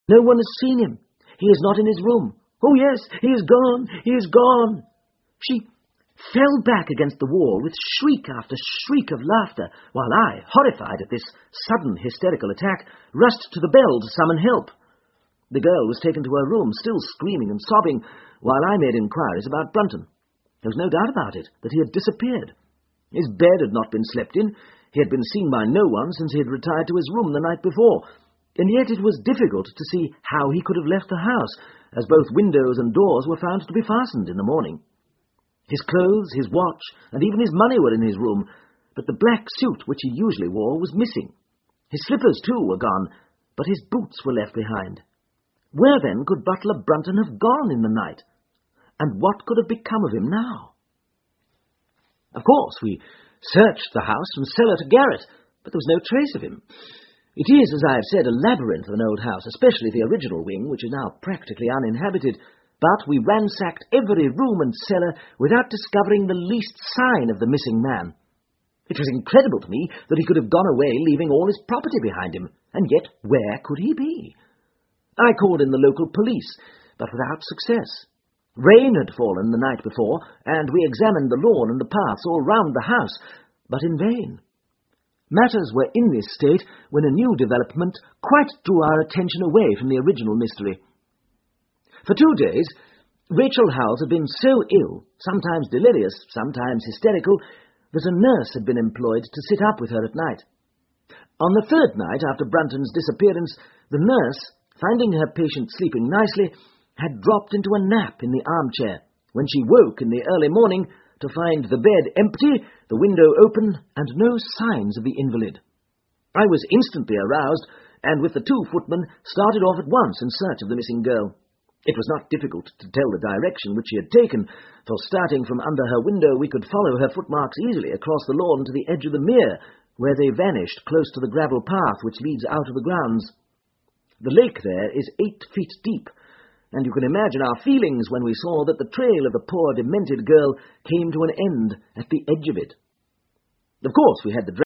No one has seen him. He is not in his room. Oh, yes, he is gone. He is gone. She fell back against the wall with shriek after shriek of laughter, while I, horrified at this sudden hysterical attack, rushed to the bell to summon help. The girl was taken to her room, still screaming and sobbing, while I made inquiries about Brunton. There was no doubt about it, that he had disappeared. His bed had not been slept in. He had been seen by no one since he had retired to his room the night before, and yet it was difficult to see how he could have left the house, as both windows and doors were found to be fastened in the morning. His clothes, his watch, and even his money were in his room, but the black suit which he usually wore was missing. His slippers, too, were gone, but his boots were left behind. Where, then, could Butler Brunton have gone in the night? And what could have become of him now? Of course, we searched the house from cellar to garret, but there was no trace of him. It is, as I have said, a labyrinth of an old house, especially the original wing, which is now practically uninhabited, but we ransacked every room and cellar without discovering the least sign of the missing man. It was incredible to me that he could have gone away leaving all his property behind him, and yet where could he be? I called in the local police, but without success. Rain had fallen the night before, and we examined the lawn and the paths all round the house, but in vain. Matters were in this state when a new development quite drew our attention away from the original mystery. For 2 days, Rachel Howells had been so ill, sometimes delirious, sometimes hysterical, that a nurse had been employed to sit up with her at night. On the 3rd night after Brunton's disappearance, the nurse, finding her patient sleeping nicely, had dropped into a nap in the armchair, when she woke in the early morning to find the bed empty, the window open, and no signs of the invalid. I was instantly aroused, and with the 2 footmen started off at once in search of the missing girl. It was not difficult to tell the direction which she had taken, for starting from under her window we could follow her footmarks easily across the lawn to the edge of the mere, where they vanished close to the gravel path which leads out of the grounds. The lake there is 8 feet deep, and you can imagine our feelings when we saw that the trail of the poor demented girl came to an end at the edge of it. Of course we had the